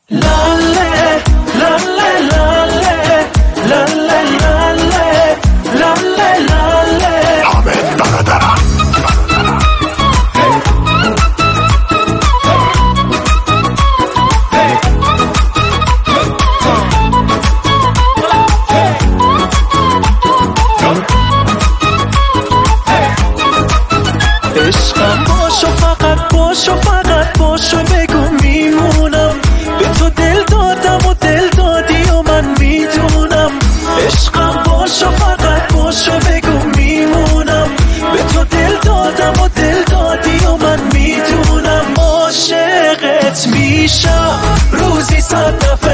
لاله لاله لاله لاله لاله لاله لاله حامد برادرم. عشقم باشو، فقط باشو، فقط باشو، بگو میمونم. به تو دل دادم و دل دادی و من میدونم. عشقم باشو، فقط باشو، بگو میمونم. به تو دل دادم و دل دادی و من میدونم. عاشقت میشم روزی 100 دفعه.